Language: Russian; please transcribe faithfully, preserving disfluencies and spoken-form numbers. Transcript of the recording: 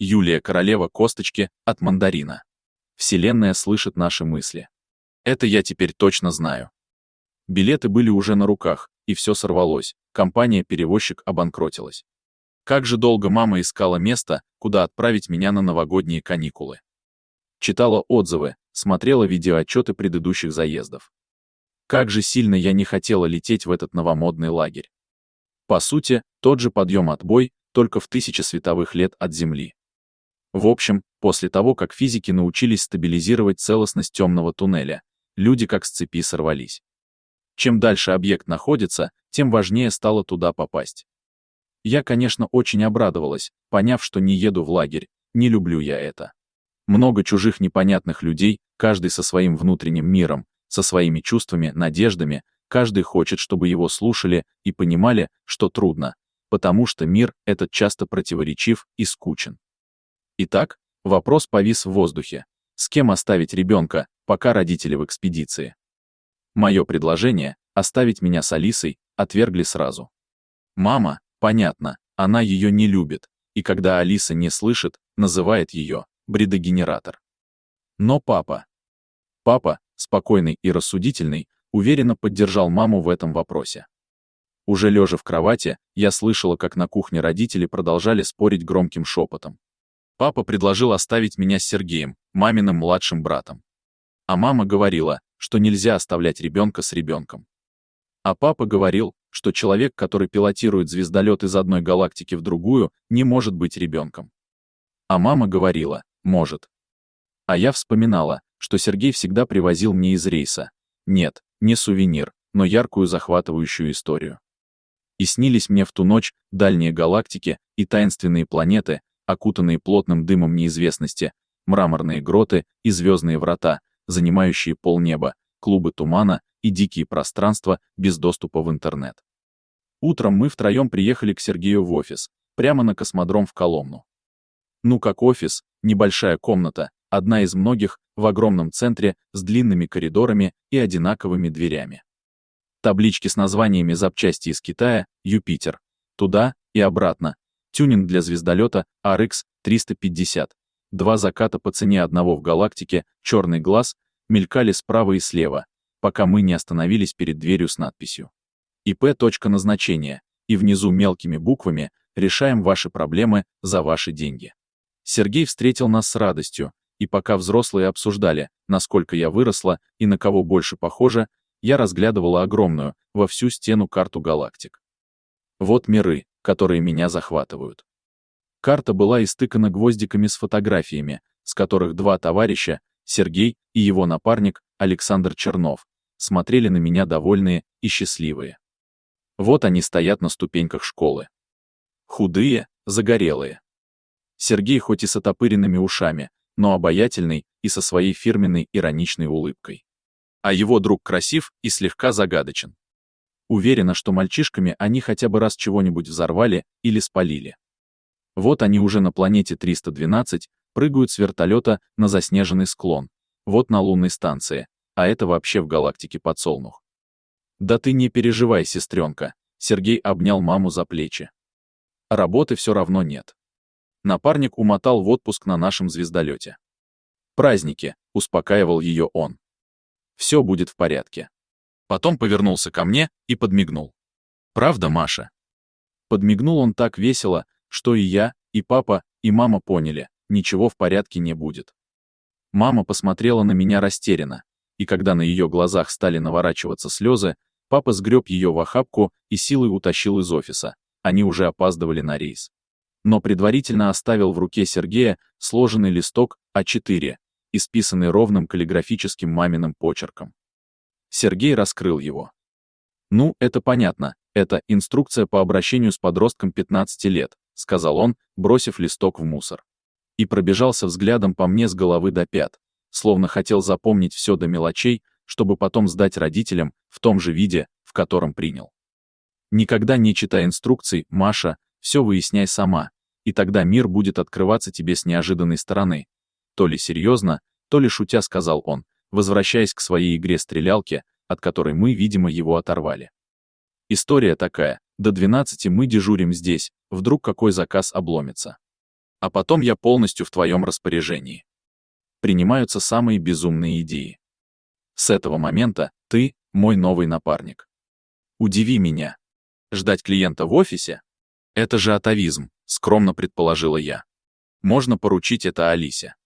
Юлия Королева Косточки от мандарина. Вселенная слышит наши мысли. Это я теперь точно знаю. Билеты были уже на руках, и все сорвалось, компания-перевозчик обанкротилась. Как же долго мама искала место, куда отправить меня на новогодние каникулы. Читала отзывы, смотрела видеоотчеты предыдущих заездов. Как же сильно я не хотела лететь в этот новомодный лагерь. По сути, тот же подъем-отбой, только в тысячи световых лет от Земли. В общем, после того, как физики научились стабилизировать целостность темного туннеля, люди как с цепи сорвались. Чем дальше объект находится, тем важнее стало туда попасть. Я, конечно, очень обрадовалась, поняв, что не еду в лагерь, не люблю я это. Много чужих непонятных людей, каждый со своим внутренним миром, со своими чувствами, надеждами, каждый хочет, чтобы его слушали и понимали, что трудно, потому что мир этот часто противоречив и скучен. Итак, вопрос повис в воздухе. С кем оставить ребенка, пока родители в экспедиции? Мое предложение — оставить меня с Алисой — отвергли сразу. Мама, понятно, она ее не любит, и когда Алиса не слышит, называет ее бредогенератор. Но папа... Папа, спокойный и рассудительный, уверенно поддержал маму в этом вопросе. Уже лежа в кровати, я слышала, как на кухне родители продолжали спорить громким шепотом. Папа предложил оставить меня с Сергеем, маминым младшим братом. А мама говорила, что нельзя оставлять ребенка с ребенком. А папа говорил, что человек, который пилотирует звездолет из одной галактики в другую, не может быть ребенком. А мама говорила, может. А я вспоминала, что Сергей всегда привозил мне из рейса. Нет, не сувенир, но яркую захватывающую историю. И снились мне в ту ночь дальние галактики и таинственные планеты, окутанные плотным дымом неизвестности, мраморные гроты и звездные врата, занимающие полнеба, клубы тумана и дикие пространства без доступа в интернет. Утром мы втроем приехали к Сергею в офис, прямо на космодром в Коломну. Ну как офис, небольшая комната, одна из многих, в огромном центре, с длинными коридорами и одинаковыми дверями. Таблички с названиями запчасти из Китая, Юпитер, туда и обратно, тюнинг для звездолета ар икс триста пятьдесят, два заката по цене одного в галактике, черный глаз, мелькали справа и слева, пока мы не остановились перед дверью с надписью «И П. Точка назначения», и внизу мелкими буквами «Решаем ваши проблемы за ваши деньги». Сергей встретил нас с радостью, и пока взрослые обсуждали, насколько я выросла и на кого больше похожа, я разглядывала огромную, во всю стену карту галактик. Вот миры, которые меня захватывают. Карта была истыкана гвоздиками с фотографиями, с которых два товарища, Сергей и его напарник, Александр Чернов, смотрели на меня довольные и счастливые. Вот они стоят на ступеньках школы. Худые, загорелые. Сергей хоть и с отопыренными ушами, но обаятельный и со своей фирменной ироничной улыбкой. А его друг красив и слегка загадочен. Уверена, что мальчишками они хотя бы раз чего-нибудь взорвали или спалили. Вот они уже на планете триста двенадцать, прыгают с вертолета на заснеженный склон, вот на лунной станции, а это вообще в галактике Подсолнух. Да ты не переживай, сестренка, Сергей обнял маму за плечи. Работы все равно нет. Напарник умотал в отпуск на нашем звездолете. Праздники, успокаивал ее он. Все будет в порядке. Потом повернулся ко мне и подмигнул. Правда, Маша? Подмигнул он так весело, что и я, и папа, и мама поняли, ничего в порядке не будет. Мама посмотрела на меня растерянно, и когда на ее глазах стали наворачиваться слезы, папа сгреб ее в охапку и силой утащил из офиса, они уже опаздывали на рейс. Но предварительно оставил в руке Сергея сложенный листок а четыре, исписанный ровным каллиграфическим маминым почерком. Сергей раскрыл его. «Ну, это понятно, это инструкция по обращению с подростком пятнадцати лет», сказал он, бросив листок в мусор. И пробежался взглядом по мне с головы до пят, словно хотел запомнить все до мелочей, чтобы потом сдать родителям в том же виде, в котором принял. Никогда не читай инструкций, Маша, все выясняй сама, и тогда мир будет открываться тебе с неожиданной стороны. То ли серьезно, то ли шутя сказал он, возвращаясь к своей игре-стрелялке, от которой мы, видимо, его оторвали. История такая, до двенадцати мы дежурим здесь, вдруг какой заказ обломится. А потом я полностью в твоем распоряжении. Принимаются самые безумные идеи. С этого момента ты мой новый напарник. Удиви меня. Ждать клиента в офисе? Это же атовизм, скромно предположила я. Можно поручить это Алисе.